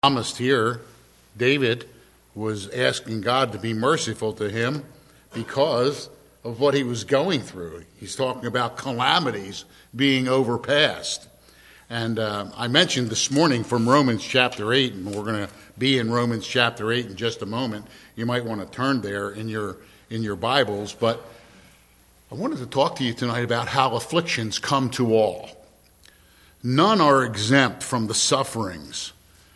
Psalmist here, David, was asking God to be merciful to him because of what he was going through. He's talking about calamities being overpassed. And I mentioned this morning from Romans chapter 8, and we're going to be in Romans chapter 8 in just a moment. You might want to turn there in your Bibles. But I wanted to talk to you tonight about how afflictions come to all. None are exempt from the sufferings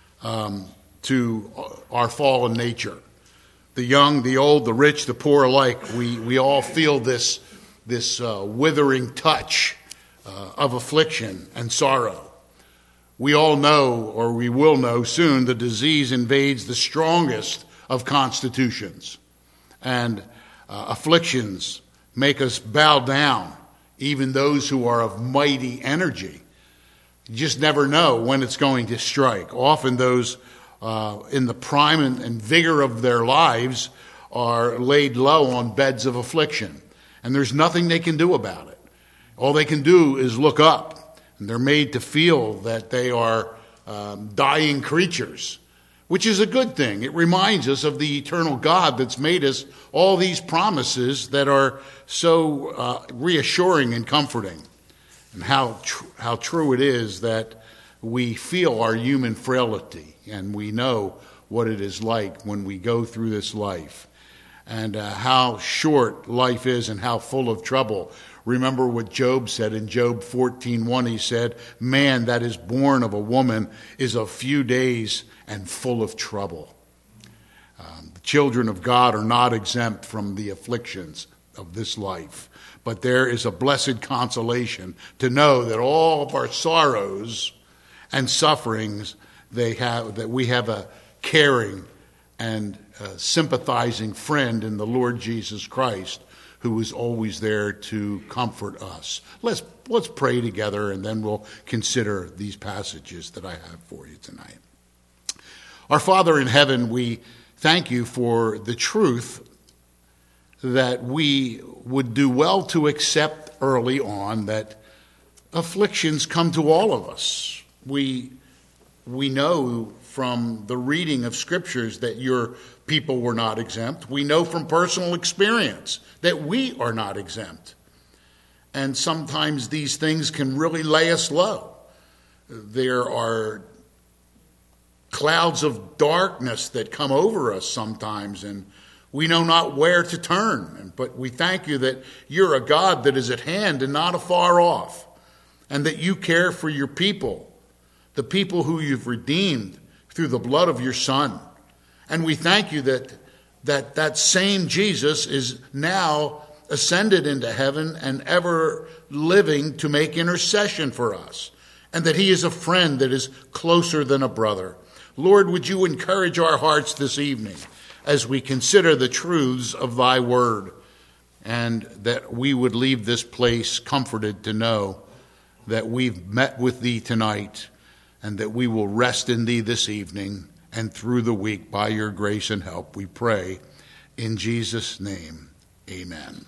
to our fallen nature. The young, the old, the rich, the poor alike, we all feel this withering touch of affliction and sorrow. We all know, or we will know soon, the disease invades the strongest of constitutions. And afflictions make us bow down, even those who are of mighty energy. You just never know when it's going to strike. Often those in the prime and vigor of their lives are laid low on beds of affliction. And there's nothing they can do about it. All they can do is look up. And they're made to feel that they are dying creatures, which is a good thing. It reminds us of the eternal God that's made us all these promises that are so reassuring and comforting. And how true it is that we feel our human frailty, and we know what it is like when we go through this life, and how short life is and how full of trouble. Remember what Job said in Job 14:1. He said, "Man that is born of a woman is of few days and full of trouble." The children of God are not exempt from the afflictions of this life. But there is a blessed consolation to know that all of our sorrows and sufferings that we have a caring and sympathizing friend in the Lord Jesus Christ, who is always there to comfort us. Let's pray together, and then we'll consider these passages that I have for you tonight. Our Father in heaven, we thank you for the truth that we would do well to accept early on, that afflictions come to all of us. We know from the reading of scriptures that your people were not exempt. We know from personal experience that we are not exempt. And sometimes these things can really lay us low. There are clouds of darkness that come over us sometimes, and we know not where to turn. But we thank you that you're a God that is at hand and not afar off, and that you care for your people, the people who you've redeemed through the blood of your Son. And we thank you that same Jesus is now ascended into heaven and ever living to make intercession for us, and that he is a friend that is closer than a brother. Lord, would you encourage our hearts this evening as we consider the truths of thy word, and that we would leave this place comforted to know that we've met with thee tonight, and that we will rest in thee this evening and through the week by your grace and help, we pray in Jesus' name. Amen.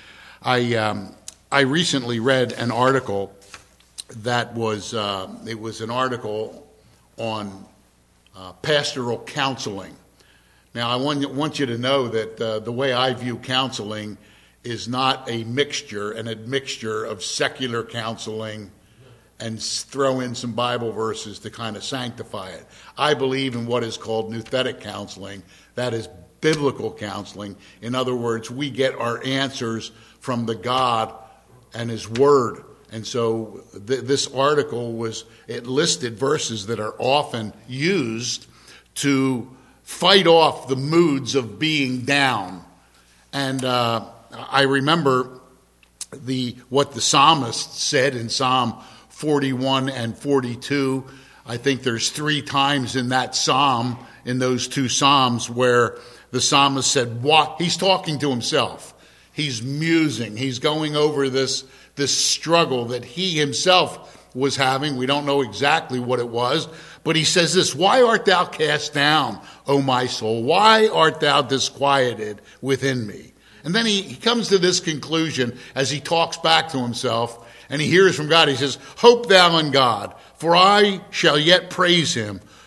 I recently read an article that was an article on pastoral counseling. Now, I want you to know that the way I view counseling is not an admixture of secular counseling and throw in some Bible verses to kind of sanctify it. I believe in what is called nouthetic counseling. That is biblical counseling. In other words, we get our answers from the God and his word. And so this article it listed verses that are often used to fight off the moods of being down. And I remember what the psalmist said in Psalm 41 and 42. I think there's 3 times in that psalm, in those 2 psalms, where the psalmist said, "What?" He's talking to himself. He's musing. He's going over this struggle that he himself was having. We don't know exactly what it was, but he says this: "Why art thou cast down, O my soul? Why art thou disquieted within me?" And then he comes to this conclusion as he talks back to himself, and he hears from God. He says, "Hope thou in God, for I shall yet praise him,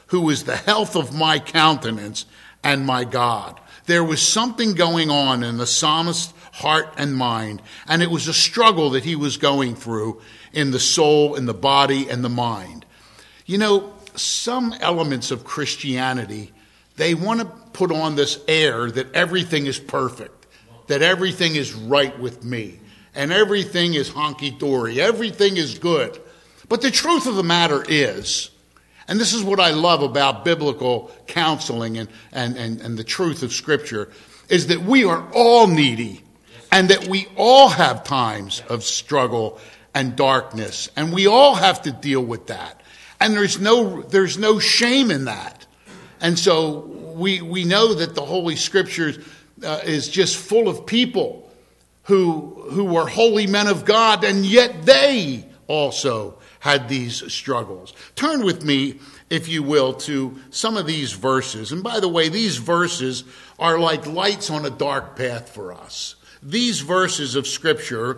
who is the health of my countenance and my God. There was something going on in the psalmist's heart and mind, and it was a struggle that he was going through in the soul, in the body, and the mind. You know, some elements of Christianity, they want to put on this air that everything is perfect, that everything is right with me, and everything is honky-dory, everything is good. But the truth of the matter is, and this is what I love about biblical counseling and the truth of Scripture, is that we are all needy and that we all have times of struggle and darkness, and we all have to deal with that. And there's no shame in that. And so we know that the Holy Scriptures is just full of people who were holy men of God, and yet they also had these struggles. Turn with me, if you will, to some of these verses. And by the way, these verses are like lights on a dark path for us. These verses of Scripture,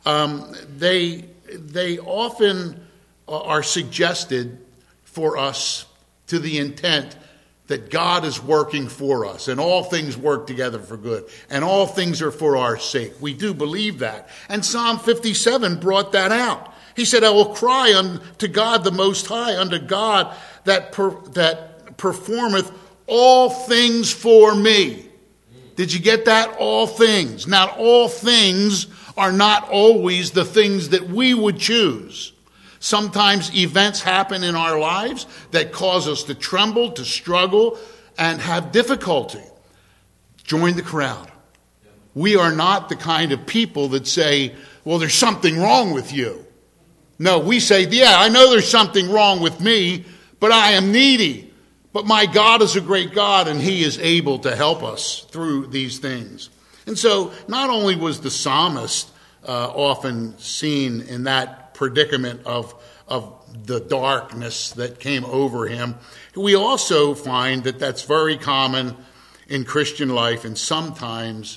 they often are suggested for us to the intent that God is working for us, and all things work together for good, and all things are for our sake. We do believe that. And Psalm 57 brought that out. He said, I will cry unto God the Most High, unto God that performeth all things for me. Did you get that? All things. Now, all things are not always the things that we would choose. Sometimes events happen in our lives that cause us to tremble, to struggle, and have difficulty. Join the crowd. We are not the kind of people that say, well, there's something wrong with you. No, we say, yeah, I know there's something wrong with me, but I am needy. But my God is a great God, and he is able to help us through these things. And so not only was the psalmist often seen in that predicament of the darkness that came over him, we also find that that's very common in Christian life, and sometimes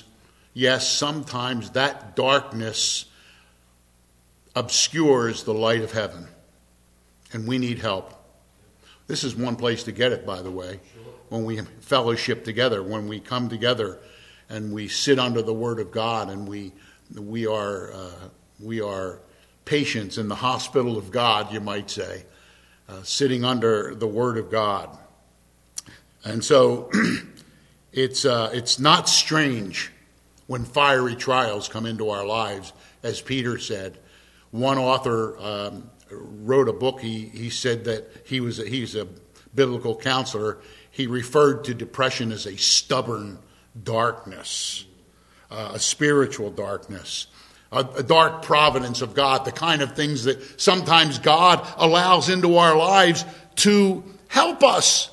that darkness obscures the light of heaven, and we need help. This is one place to get it, by the way, when we fellowship together, when we come together and we sit under the Word of God, and we are patients in the hospital of God, you might say, sitting under the Word of God. And so it's not strange when fiery trials come into our lives, as Peter said. One author wrote a book. He said that he's a biblical counselor. He referred to depression as a stubborn darkness, a spiritual darkness, a dark providence of God, the kind of things that sometimes God allows into our lives to help us.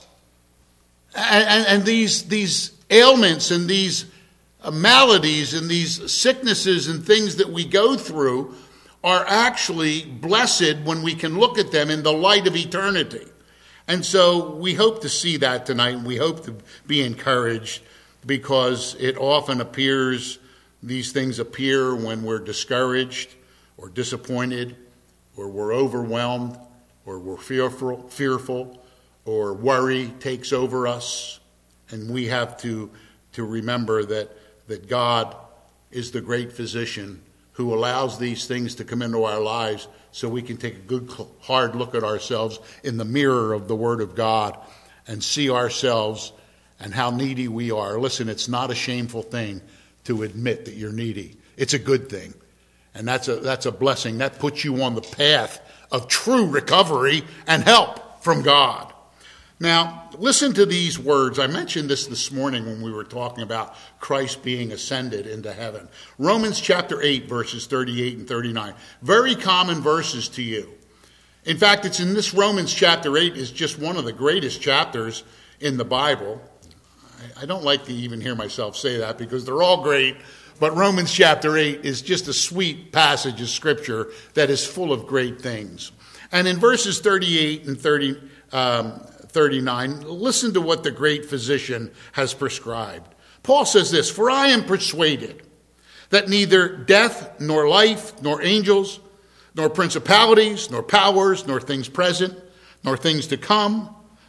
And these ailments and these maladies and these sicknesses and things that we go through are actually blessed when we can look at them in the light of eternity. And so we hope to see that tonight, and we hope to be encouraged, because it often appears, these things appear when we're discouraged or disappointed, or we're overwhelmed, or we're fearful, or worry takes over us. And we have to remember that God is the great physician who allows these things to come into our lives so we can take a good, hard look at ourselves in the mirror of the Word of God and see ourselves and how needy we are. Listen, it's not a shameful thing to admit that you're needy. It's a good thing. And that's a blessing. That puts you on the path of true recovery and help from God. Now, listen to these words. I mentioned this morning when we were talking about Christ being ascended into heaven. Romans chapter 8, verses 38 and 39. Very common verses to you. In fact, it's in this Romans chapter 8 is just one of the greatest chapters in the Bible. I don't like to even hear myself say that because they're all great, but Romans chapter 8 is just a sweet passage of Scripture that is full of great things. And in verses 38 and 39, listen to what the great physician has prescribed. Paul says this, "For I am persuaded that neither death, nor life, nor angels, nor principalities, nor powers, nor things present, nor things to come,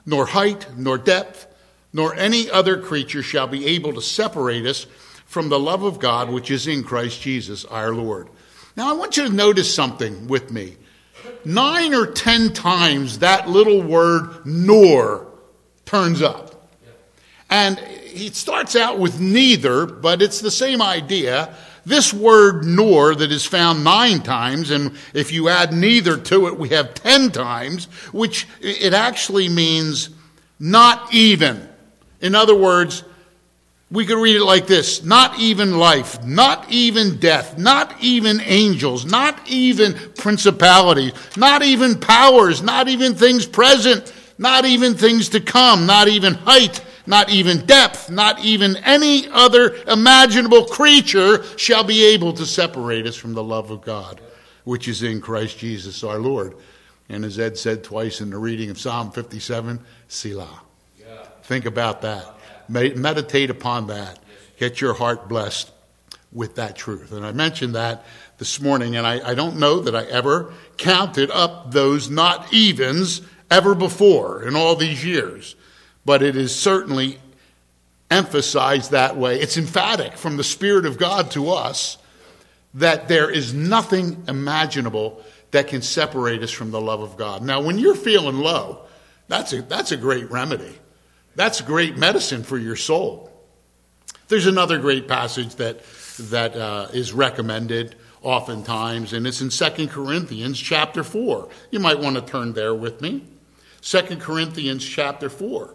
nor height, nor depth, nor any other creature shall be able to separate us from the love of God which is in Christ Jesus our Lord. Now I want you to notice something with me. 9 or 10 times that little word nor turns up. And he starts out with neither, but it's the same idea. This word nor that is found 9 times, and if you add neither to it, we have 10 times, which it actually means not even. In other words, we could read it like this: not even life, not even death, not even angels, not even principalities, not even powers, not even things present, not even things to come, not even height, not even depth, not even any other imaginable creature shall be able to separate us from the love of God, which is in Christ Jesus our Lord. And as Ed said twice in the reading of Psalm 57, Selah. Yeah. Think about that. Meditate upon that. Get your heart blessed with that truth. And I mentioned that this morning, and I don't know that I ever counted up those not evens ever before in all these years. But it is certainly emphasized that way. It's emphatic from the Spirit of God to us that there is nothing imaginable that can separate us from the love of God. Now, when you're feeling low, that's a great remedy. That's great medicine for your soul. There's another great passage that is recommended oftentimes, and it's in 2 Corinthians chapter 4. You might want to turn there with me. 2 Corinthians chapter 4.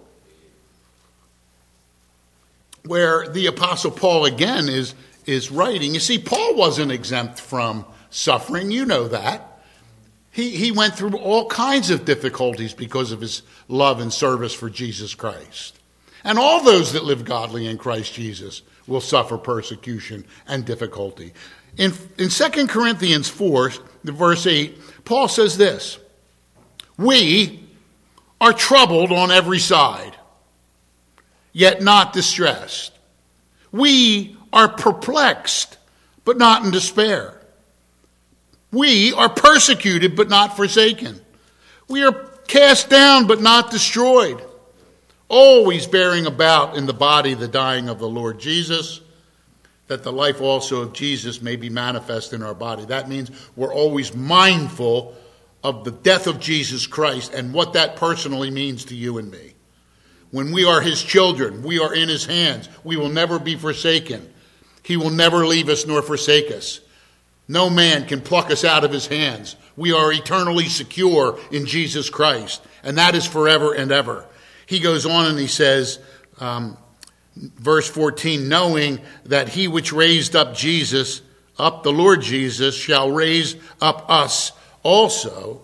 Where the Apostle Paul again is writing. You see, Paul wasn't exempt from suffering. You know that. He went through all kinds of difficulties because of his love and service for Jesus Christ. And all those that live godly in Christ Jesus will suffer persecution and difficulty. In 2 Corinthians 4, verse 8, Paul says this: we are troubled on every side, yet not distressed. We are perplexed, but not in despair. We are persecuted, but not forsaken. We are cast down, but not destroyed. Always bearing about in the body the dying of the Lord Jesus, that the life also of Jesus may be manifest in our body. That means we're always mindful of the death of Jesus Christ and what that personally means to you and me. When we are his children, we are in his hands. We will never be forsaken. He will never leave us nor forsake us. No man can pluck us out of his hands. We are eternally secure in Jesus Christ, and that is forever and ever. He goes on and he says, verse 14, knowing that he which raised up Jesus, up the Lord Jesus, shall raise up us also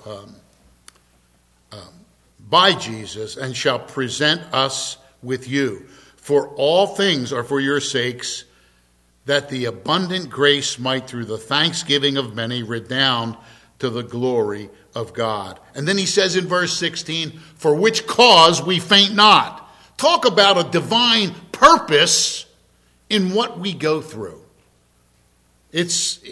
by Jesus, and shall present us with you. For all things are for your sakes, that the abundant grace might through the thanksgiving of many redound to the glory of God. And then he says in verse 16, for which cause we faint not. Talk about a divine purpose in what we go through. He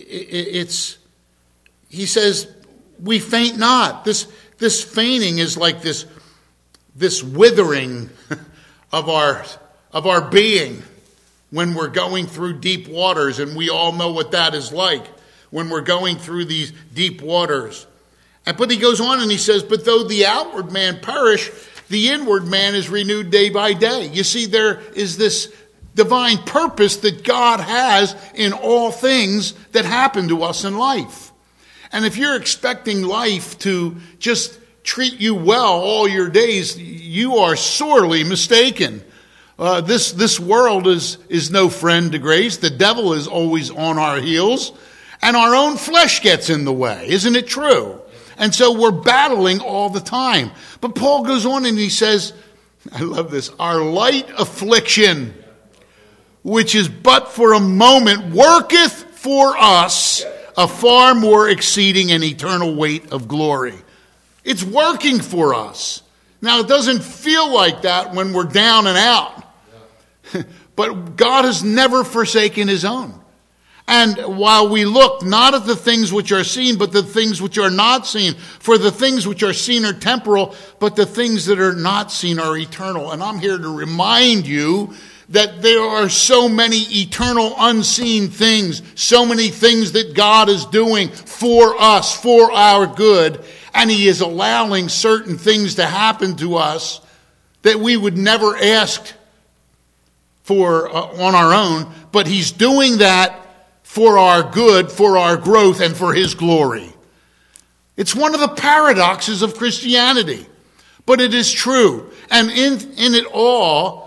says, we faint not. This fainting is like this withering of our being when we're going through deep waters, and we all know what that is like when we're going through these deep waters. But he goes on and he says, but though the outward man perish, the inward man is renewed day by day. You see, there is this divine purpose that God has in all things that happen to us in life. And if you're expecting life to just treat you well all your days, you are sorely mistaken. This world is no friend to grace. The devil is always on our heels, and our own flesh gets in the way. Isn't it true? And so we're battling all the time. But Paul goes on and he says, I love this, our light affliction, which is but for a moment, worketh for us a far more exceeding and eternal weight of glory. It's working for us. Now, it doesn't feel like that when we're down and out. But God has never forsaken his own. And while we look not at the things which are seen, but the things which are not seen. For the things which are seen are temporal, but the things that are not seen are eternal. And I'm here to remind you that there are so many eternal unseen things, so many things that God is doing for us, for our good, and he is allowing certain things to happen to us that we would never ask for on our own, but he's doing that for our good, for our growth, and for his glory. It's one of the paradoxes of Christianity, but it is true. And in it all,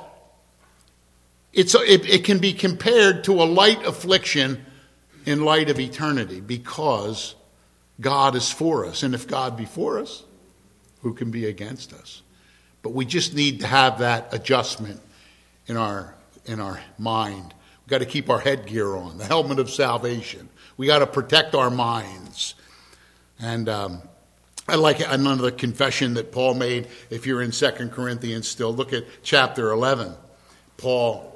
it can be compared to a light affliction in light of eternity, because God is for us. And if God be for us, who can be against us? But we just need to have that adjustment in our mind. We've got to keep our headgear on, the helmet of salvation. We got to protect our minds. And I like another confession that Paul made. If you're in 2 Corinthians still, look at chapter 11. Paul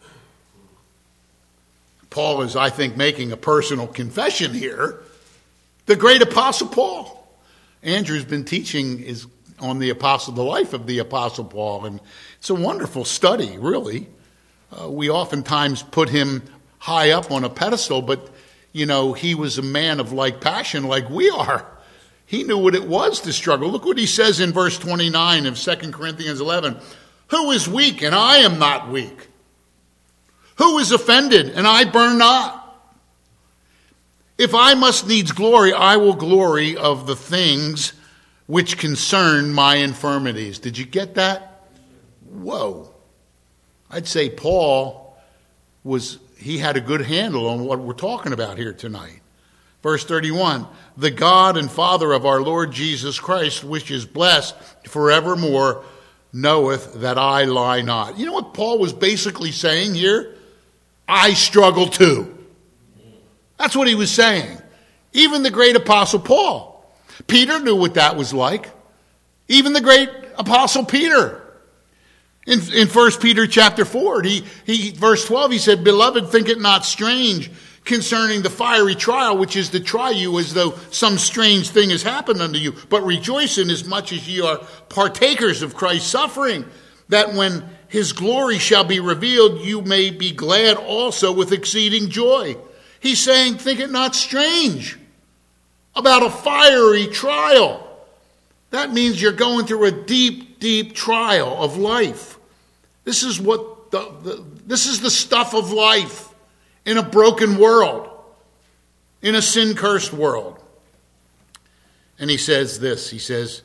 is, I think, making a personal confession here. The great Apostle Paul. Andrew's been teaching on the life of the Apostle Paul, and it's a wonderful study, really. We oftentimes put him high up on a pedestal, but, he was a man of like passion like we are. He knew what it was to struggle. Look what he says in verse 29 of 2 Corinthians 11. Who is weak, and I am not weak? Who is offended, and I burn not? If I must needs glory, I will glory of the things which concern my infirmities. Did you get that? Whoa. I'd say Paul he had a good handle on what we're talking about here tonight. Verse 31, the God and Father of our Lord Jesus Christ, which is blessed forevermore, knoweth that I lie not. You know what Paul was basically saying here? I struggle too. That's what he was saying. Even the great Apostle Paul. Peter knew what that was like. Even the great Apostle Peter. In 1 Peter chapter 4, verse 12, he said, Beloved, think it not strange concerning the fiery trial, which is to try you as though some strange thing has happened unto you. But rejoice in as much as ye are partakers of Christ's suffering, that when his glory shall be revealed, you may be glad also with exceeding joy. He's saying, think it not strange about a fiery trial. That means you're going through a deep, deep trial of life. This is this is the stuff of life in a broken world, in a sin-cursed world. And he says this, he says,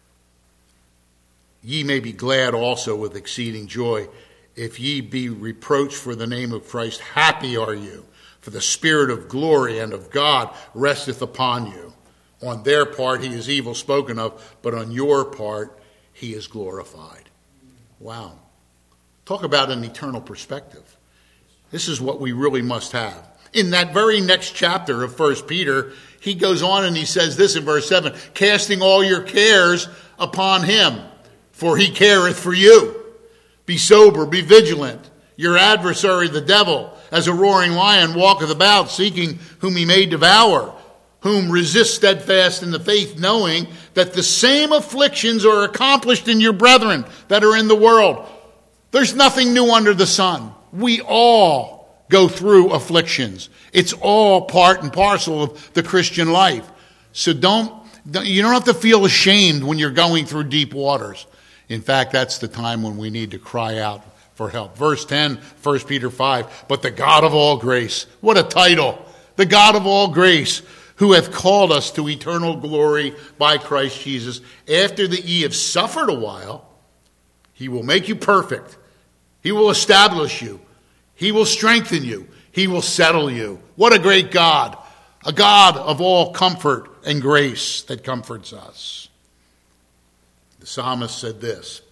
ye may be glad also with exceeding joy, if ye be reproached for the name of Christ. Happy are you, for the Spirit of glory and of God resteth upon you. On their part he is evil spoken of, but on your part he is glorified. Wow. Talk about an eternal perspective. This is what we really must have. In that very next chapter of 1 Peter, he goes on and he says this in verse 7, casting all your cares upon him, for he careth for you. Be sober, be vigilant. Your adversary, the devil, as a roaring lion, walketh about, seeking whom he may devour, whom resist steadfast in the faith, knowing that the same afflictions are accomplished in your brethren that are in the world. There's nothing new under the sun. We all go through afflictions. It's all part and parcel of the Christian life. So you don't have to feel ashamed when you're going through deep waters. In fact, that's the time when we need to cry out for help. Verse 10, 1 Peter 5, but the God of all grace, what a title, the God of all grace, who hath called us to eternal glory by Christ Jesus, after that ye have suffered a while, he will make you perfect. He will establish you. He will strengthen you. He will settle you. What a great God. A God of all comfort and grace that comforts us. The psalmist said this,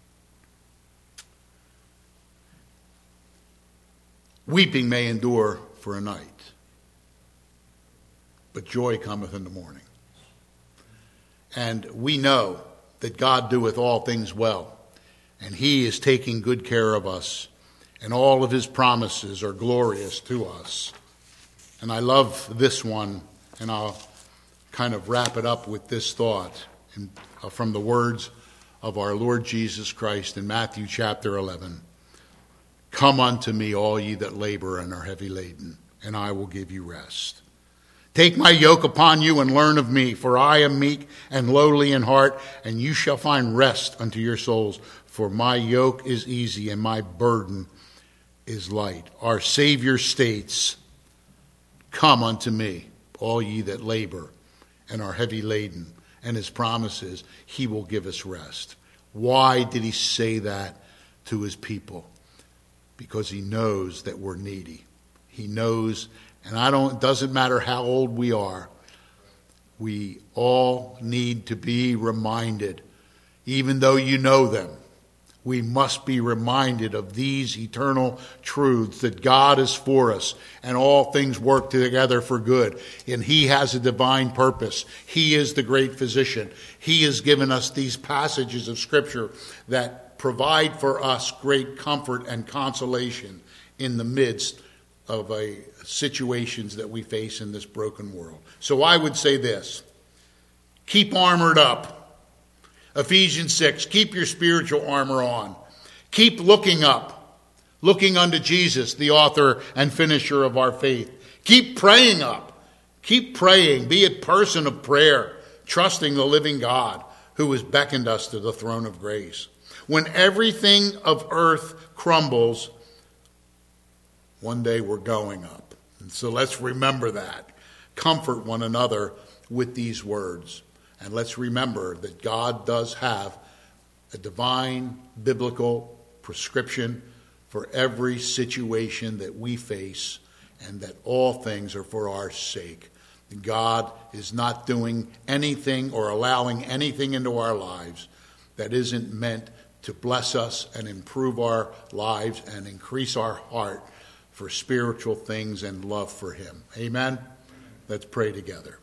weeping may endure for a night, but joy cometh in the morning. And we know that God doeth all things well, and he is taking good care of us, and all of his promises are glorious to us. And I love this one, and I'll kind of wrap it up with this thought from the words of our Lord Jesus Christ in Matthew chapter 11. Come unto me, all ye that labor and are heavy laden, and I will give you rest. Take my yoke upon you and learn of me, for I am meek and lowly in heart, and you shall find rest unto your souls. For my yoke is easy and my burden is light. Our Savior states, come unto me, all ye that labor and are heavy laden. And his promise is he will give us rest. Why did he say that to his people? Because he knows that we're needy. He knows, and it doesn't matter how old we are, we all need to be reminded, even though you know them. We must be reminded of these eternal truths, that God is for us and all things work together for good. And he has a divine purpose. He is the great physician. He has given us these passages of Scripture that provide for us great comfort and consolation in the midst of situations that we face in this broken world. So I would say this: keep armored up. Ephesians 6, keep your spiritual armor on. Keep looking up, looking unto Jesus, the author and finisher of our faith. Keep praying up. Keep praying. Be a person of prayer, trusting the living God who has beckoned us to the throne of grace. When everything of earth crumbles, one day we're going up. And so let's remember that. Comfort one another with these words. And let's remember that God does have a divine biblical prescription for every situation that we face, and that all things are for our sake. God is not doing anything or allowing anything into our lives that isn't meant to bless us and improve our lives and increase our heart for spiritual things and love for him. Amen? Let's pray together.